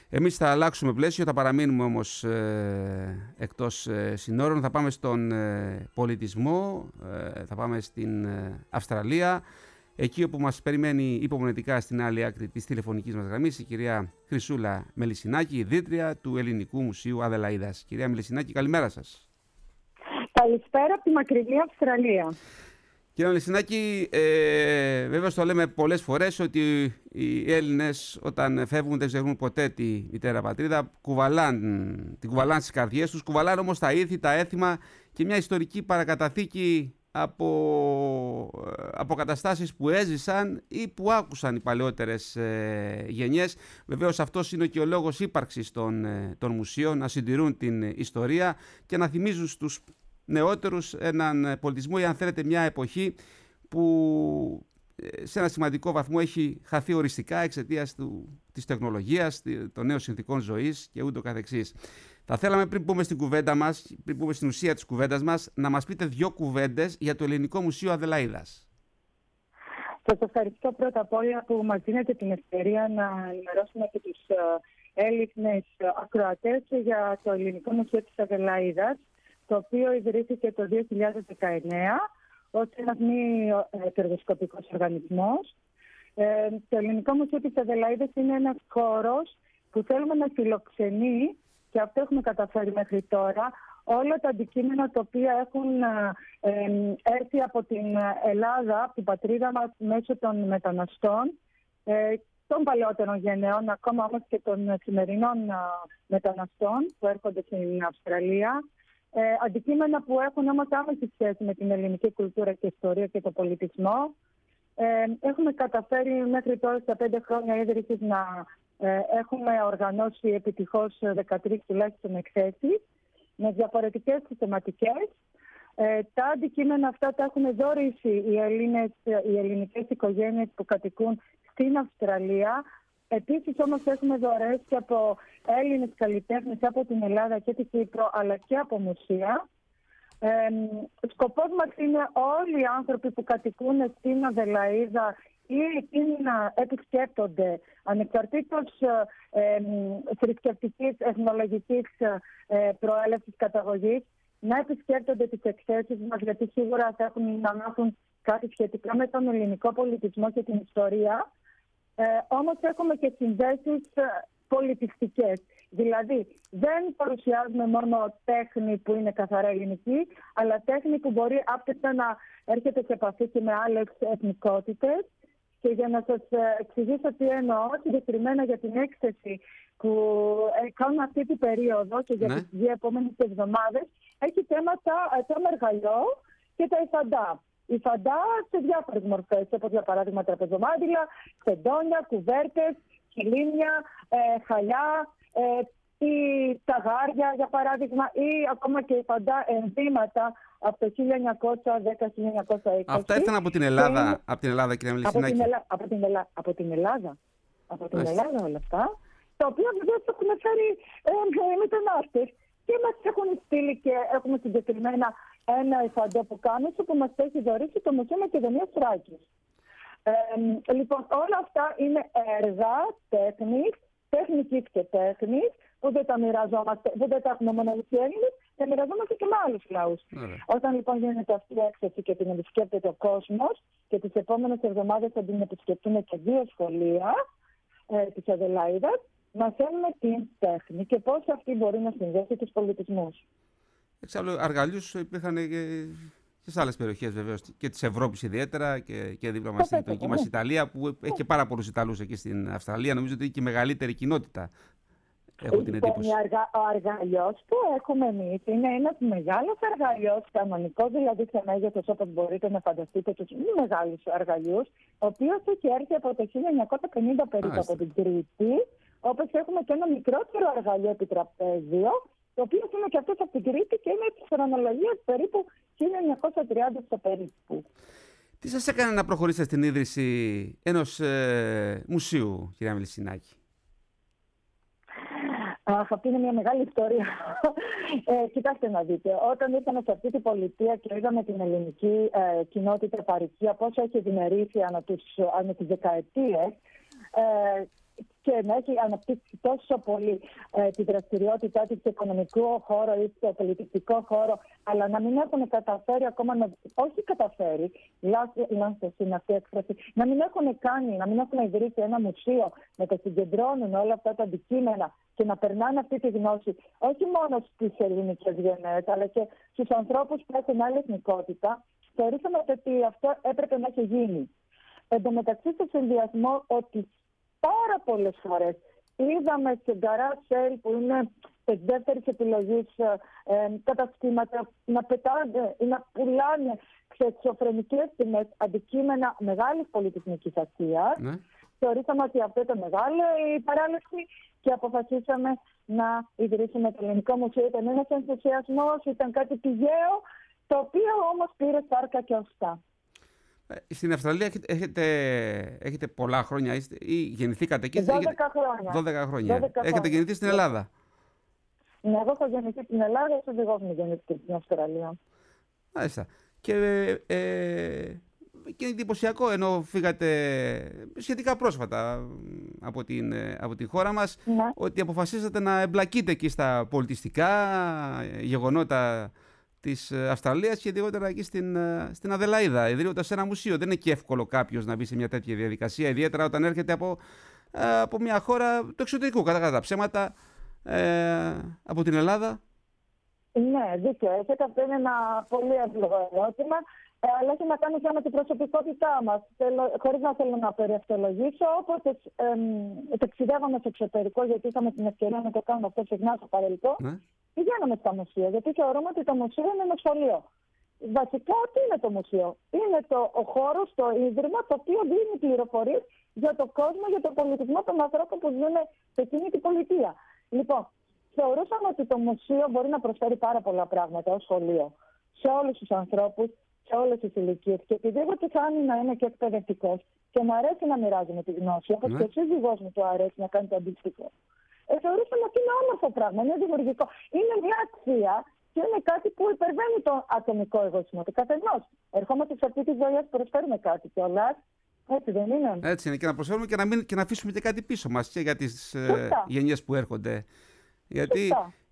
Εμείς θα αλλάξουμε πλαίσιο, θα παραμείνουμε όμως εκτός συνόρων, θα πάμε στον πολιτισμό, θα πάμε στην Αυστραλία, εκεί όπου μας περιμένει υπομονετικά στην άλλη άκρη της τηλεφωνικής μας γραμμής η κυρία Χρυσούλα Μελισσινάκη, ιδρύτρια του Ελληνικού Μουσείου Αδελαΐδας. Κυρία Μελισσινάκη, καλημέρα σας. Καλησπέρα από τη μακρινή Αυστραλία. Κύριε Μελισσινάκη, βέβαια το λέμε πολλές φορές ότι οι Έλληνες όταν φεύγουν δεν ξεχνούν ποτέ τη μητέρα πατρίδα, την κουβαλάνε στις καρδιές τους, κουβαλάνε όμως τα ήθη, τα έθιμα και μια ιστορική παρακαταθήκη από καταστάσεις που έζησαν ή που άκουσαν οι παλαιότερες γενιές. Βεβαίως αυτός είναι και ο λόγος ύπαρξης των μουσείων, να συντηρούν την ιστορία και να θυμίζουν στους νεότερους έναν πολιτισμό ή αν θέλετε μια εποχή που σε ένα σημαντικό βαθμό έχει χαθεί οριστικά εξαιτίας της τεχνολογίας, των νέων συνθηκών ζωής και ούτω καθεξής. Θα θέλαμε πριν πούμε στην κουβέντα μας, πριν πούμε στην ουσία της κουβέντας μας, να μας πείτε 2 κουβέντες για το Ελληνικό Μουσείο Αδελαΐδας. Σας ευχαριστώ πρώτα απ' όλα που μας δίνετε την ευκαιρία να ενημερώσουμε και τους Έλληνες ακροατές για το Ελληνικό Μουσείο της Αδελαΐδας, το οποίο ιδρύθηκε το 2019 ως ένας μη κερδοσκοπικός οργανισμός. Το Ελληνικό Μουσείο της Αδελαΐδας είναι ένας χώρος που θέλουμε να φιλοξενεί, και αυτό έχουμε καταφέρει μέχρι τώρα, όλα τα αντικείμενα τα οποία έχουν έρθει από την Ελλάδα, από την πατρίδα μας, μέσω των μεταναστών, των παλαιότερων γενναίων, ακόμα όμως και των σημερινών μεταναστών που έρχονται στην Αυστραλία. Αντικείμενα που έχουν όμως άμεση σχέση με την ελληνική κουλτούρα και ιστορία και τον πολιτισμό. Έχουμε καταφέρει μέχρι τώρα στα 5 χρόνια ίδρυσης να έχουμε οργανώσει επιτυχώς 13 τουλάχιστον εκθέσεις με διαφορετικές θεματικές. Τα αντικείμενα αυτά τα έχουν δωρήσει οι ελληνικές οικογένειες που κατοικούν στην Αυστραλία. Επίσης όμως έχουμε δωρέσει από Έλληνες καλλιτέχνες από την Ελλάδα και την Κύπρο, αλλά και από μουσεία. Σκοπός μας είναι όλοι οι άνθρωποι που κατοικούν στην Αδελαΐδα ή εκείνοι να επισκέπτονται ανεξαρτήτως θρησκευτικής, εθνολογικής προέλευσης, καταγωγής, να επισκέπτονται τις εκθέσεις μας, γιατί σίγουρα θα έχουν να μάθουν κάτι σχετικά με τον ελληνικό πολιτισμό και την ιστορία. Όμως έχουμε και συνδέσεις πολιτιστικές. Δηλαδή δεν παρουσιάζουμε μόνο τέχνη που είναι καθαρά ελληνική, αλλά τέχνη που μπορεί άπτεστα να έρχεται σε επαφή και με άλλες εθνικότητες. Και για να σας εξηγήσω τι εννοώ, συγκεκριμένα για την έκθεση που κάνουμε αυτή την περίοδο και για τις 2 επόμενες εβδομάδες, έχει θέματα το εργαλειό και τα υφαντά. Η φαντά σε διάφορες μορφές, όπως για παράδειγμα τραπεζομάντιλα, ξεντόνια, κουβέρτες, χιλίμια, χαλιά ή ταγάρια για παράδειγμα, ή ακόμα και η φαντά ενδύματα από το 1910-1920. Αυτά ήρθαν από την Ελλάδα, κυρία Μελισσινάκη. Από την Ελλάδα όλα αυτά, τα οποία βεβαίως έχουν φέρει μετανάστες και μας έχουν στείλει και έχουμε συγκεκριμένα ένα υφαντό που κάνουμε που μας έχει δωρήσει το Μουσείο Μακεδονίας Θράκης. Λοιπόν, όλα αυτά είναι έργα τεχνικής και τέχνης, που δεν τα μοιραζόμαστε, δεν τα έχουμε μόνο οι Έλληνες, τα μοιραζόμαστε και με άλλους λαούς. Όταν λοιπόν γίνεται αυτή η έκθεση και την επισκέπτεται ο κόσμος, και τις επόμενες εβδομάδες θα την επισκεφτούν και 2 σχολεία της Αδελαΐδας, μαθαίνουμε την τέχνη και πώς αυτή μπορεί να συνδέσει τους πολιτισμούς. Εξάλλου, αργαλιούς υπήρχαν και σε άλλες περιοχές βεβαίως, και της Ευρώπης ιδιαίτερα και δίπλα μας στην γειτονική μας Ιταλία, που έχει και πάρα πολλούς Ιταλούς εκεί στην Αυστραλία. Νομίζω ότι είναι και η μεγαλύτερη κοινότητα. Έχω την εντύπωση. Ο αργαλιός που έχουμε εμείς είναι ένας μεγάλος αργαλιός, κανονικό δηλαδή σε μέγεθος, όπως μπορείτε να φανταστείτε τους μη μεγάλους αργαλιούς, ο οποίος έχει έρθει από το 1950 περίπου από την Κρήτη, όπως έχουμε και ένα μικρότερο αργαλιό επιτραπέζιο, το οποίο είναι και αυτό από την Κρήτη και είναι της χρονολογίας περίπου 1930 στο περίπου. Τι σας έκανε να προχωρήσετε στην ίδρυση ενός μουσείου, κυρία Μελισσινάκη? Αυτή είναι μια μεγάλη ιστορία. Κοιτάξτε να δείτε, όταν ήρθαμε σε αυτή την πολιτεία και είδαμε την ελληνική κοινότητα παροικία πόσο έχει ευημερήσει ανά τις δεκαετίες, και να έχει αναπτύξει τόσο πολύ τη δραστηριότητά της στο οικονομικό χώρο ή στο πολιτιστικό χώρο, αλλά να μην έχουν καταφέρει ακόμα όχι καταφέρει, λάθος είναι αυτή η έκφραση, να μην έχουν κάνει, να μην έχουν ιδρύσει ένα μουσείο, να τα συγκεντρώνουν όλα αυτά τα αντικείμενα και να περνάνε αυτή τη γνώση όχι μόνο στις ελληνικές γενναίες, αλλά και στους ανθρώπους που έχουν άλλη εθνικότητα, θεωρήσαμε ότι αυτό έπρεπε να έχει γίνει. Εν τω μεταξύ, στο συνδυασμό ότι πάρα πολλές φορές είδαμε σε γκαράζ σέλ που είναι της δεύτερης επιλογής καταστήματα να πετάνε ή να πουλάνε σε εξωφρενικές τιμές αντικείμενα μεγάλης πολιτισμικής αξίας. Ναι. Θεωρήσαμε ότι αυτό ήταν μεγάλη η παράληψη και αποφασίσαμε να ιδρύσουμε το Ελληνικό Μουσείο. Ήταν ένας ενθουσιασμός, ήταν κάτι πηγαίο, το οποίο όμως πήρε σάρκα και οστά. Στην Αυστραλία έχετε πολλά χρόνια ή γεννηθήκατε εκεί? 12 χρόνια. 12 χρόνια. Έχετε γεννηθεί στην Ελλάδα? Ναι, εγώ έχω γεννηθεί στην Ελλάδα, ο σύζυγός μου γεννήθηκε στην Αυστραλία. Μάλιστα. Και είναι εντυπωσιακό, ενώ φύγατε σχετικά πρόσφατα από την χώρα μας, ναι, ότι αποφασίσατε να εμπλακείτε εκεί στα πολιτιστικά γεγονότα της Αυστραλίας και ειδικότερα εκεί στην Αδελαΐδα, ιδρύοντας ένα μουσείο. Δεν είναι και εύκολο κάποιος να μπει σε μια τέτοια διαδικασία, ιδιαίτερα όταν έρχεται από μια χώρα του εξωτερικού, κατά τα ψέματα, από την Ελλάδα. Ναι, δίκιο έχετε. Αυτό είναι ένα πολύ εύλογο ερώτημα, αλλά έχει να κάνει και με την προσωπικότητά μας. Χωρίς να θέλω να περιευτολογήσω, όποτε ταξιδεύαμε στο εξωτερικό, γιατί είχαμε την ευκαιρία να το κάνουμε αυτό συχνά στο παρελθόν, ναι, πηγαίναμε στα μουσεία, γιατί θεωρούμε ότι το μουσείο είναι ένα σχολείο. Βασικά, τι είναι το μουσείο? Είναι ο χώρος, το ίδρυμα, το οποίο δίνει πληροφορίες για τον κόσμο, για τον πολιτισμό των ανθρώπων που ζουν σε εκείνη την πολιτεία. Λοιπόν, θεωρούσαμε ότι το μουσείο μπορεί να προσφέρει πάρα πολλά πράγματα ως σχολείο σε όλους τους ανθρώπους, σε όλες τις ηλικίες. Και επειδή εγώ τι κάνει να είμαι και εκπαιδευτικός και μου αρέσει να μοιράζομαι τη γνώση, όπως και ο σύζυγός μου του αρέσει να κάνει το αντίστοιχο, θεωρούσαμε ότι είναι όμορφο πράγμα, είναι δημιουργικό. Είναι μια αξία και είναι κάτι που υπερβαίνει το ατομικό εγωισμό του καθενός. Ερχόμαστε σε αυτή τη ζωή να προσφέρουμε κάτι κιόλας. Έτσι δεν είναι? Έτσι είναι, και να προσφέρουμε και να αφήσουμε και κάτι πίσω μας και για τις γενιές που έρχονται. Γιατί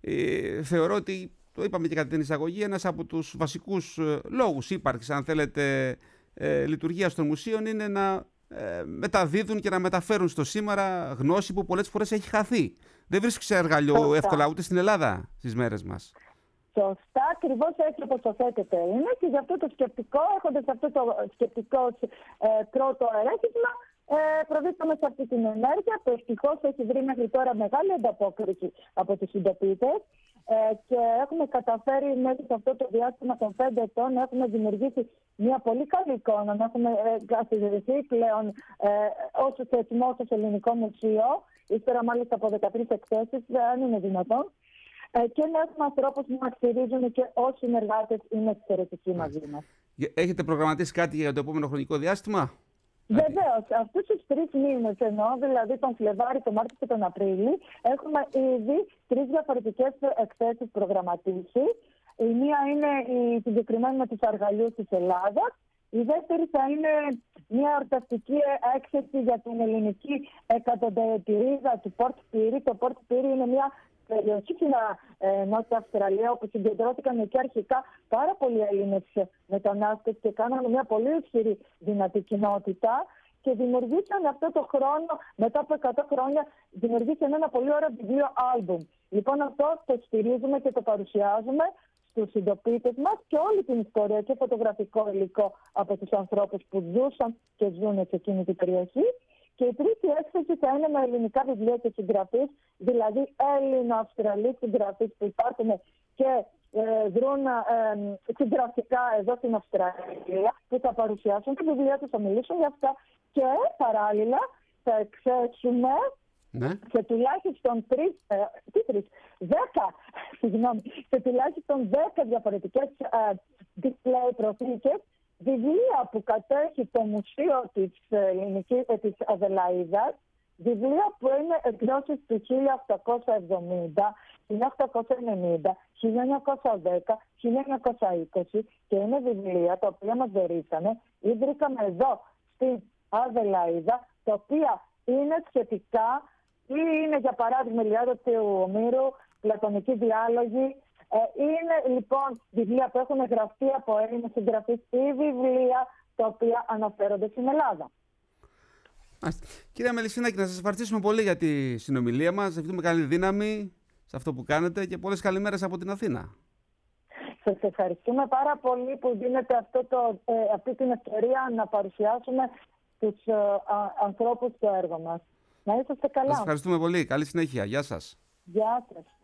θεωρώ ότι, το είπαμε και κατά την εισαγωγή, ένας από τους βασικούς λόγους ύπαρξης, αν θέλετε, λειτουργίας των μουσείων είναι να μεταδίδουν και να μεταφέρουν στο σήμερα γνώση που πολλές φορές έχει χαθεί. Δεν βρίσκεις εργαλείο εύκολα ούτε στην Ελλάδα στις μέρες μας. Σωστά, ακριβώς έτσι όπως το θέτετε είναι, και γι' αυτό το σκεπτικό, έχοντας αυτό το σκεπτικό πρώτο ερέθισμα, προβήκαμε σε αυτή την ενέργεια που ευτυχώς έχει βρει μέχρι τώρα μεγάλη ανταπόκριση από τους συντοπίτες και έχουμε καταφέρει μέσα σε αυτό το διάστημα των 5 ετών να έχουμε δημιουργήσει μια πολύ καλή εικόνα, να έχουμε καθιδρυθεί πλέον ως θεσμό στο Ελληνικό Μουσείο, ύστερα μάλιστα από 13 εκθέσεις, αν είναι δυνατόν, και να έχουμε ανθρώπους που μας στηρίζουν και ως συνεργάτες είναι εξαιρετικοί μαζί μας. Έχετε προγραμματίσει κάτι για το επόμενο χρονικό διάστημα? Βεβαίως, αυτούς τους 3 μήνες δηλαδή τον Φλεβάρι, τον Μάρτιο και τον Απρίλη, έχουμε ήδη 3 διαφορετικές εκθέσεις προγραμματίσει. Η μία είναι η συγκεκριμένη με τους αργαλιούς της Ελλάδας. Η δεύτερη θα είναι μια εορταστική έκθεση για την ελληνική εκατονταετηρίδα του Port Pirie. Το Port Pirie είναι μια περιοχή στην Νότια Αυστραλία, όπου συγκεντρώθηκαν εκεί αρχικά πάρα πολλοί Έλληνες μετανάστες και κάνανε μια πολύ ισχυρή δυνατή κοινότητα και δημιουργήσαν αυτό το χρόνο, μετά από 100 χρόνια, δημιουργήσαν ένα πολύ ωραίο βιβλίο άλμπουμ. Λοιπόν, αυτό το στηρίζουμε και το παρουσιάζουμε στους συντοπίτες μας και όλη την ιστορία και φωτογραφικό υλικό από τους ανθρώπους που ζούσαν και ζουν σε εκείνη την περιοχή. Και η τρίτη έκθεση θα είναι με ελληνικά βιβλία και συγγραφείς, δηλαδή Έλληνο-Αυστραλοί συγγραφείς που υπάρχουν και δρούν συγγραφικά εδώ στην Αυστραλία, που θα παρουσιάσουν τα βιβλία τους, θα μιλήσουν για αυτά και παράλληλα θα εκθέσουμε σε τουλάχιστον 10 διαφορετικές display προθήκες βιβλία που κατέχει το Μουσείο της Αδελαΐδας, βιβλία που είναι εκδόσεις του 1870, 1890, 1910, 1920 και είναι βιβλία τα οποία μας δωρήσανε, ίδρυκαμε εδώ στην Αδελαΐδα, τα οποία είναι σχετικά ή είναι για παράδειγμα Ηλιάδα του Ομήρου, Πλατωνικοί διάλογοι. Είναι λοιπόν βιβλία που έχουν γραφτεί από Έλληνες συγγραφείς ή βιβλία τα οποία αναφέρονται στην Ελλάδα. Κυρία Μελισσίνακη, να σας ευχαριστήσουμε πολύ για τη συνομιλία μας. Να ευχηθούμε καλή δύναμη σε αυτό που κάνετε και πολλές καλημέρες από την Αθήνα. Σας ευχαριστούμε πάρα πολύ που δίνετε αυτή την ευκαιρία να παρουσιάσουμε τους ανθρώπους στο έργο μας. Να είσαστε καλά. Σας ευχαριστούμε πολύ. Καλή συνέχεια. Γεια σας. Γεια σας.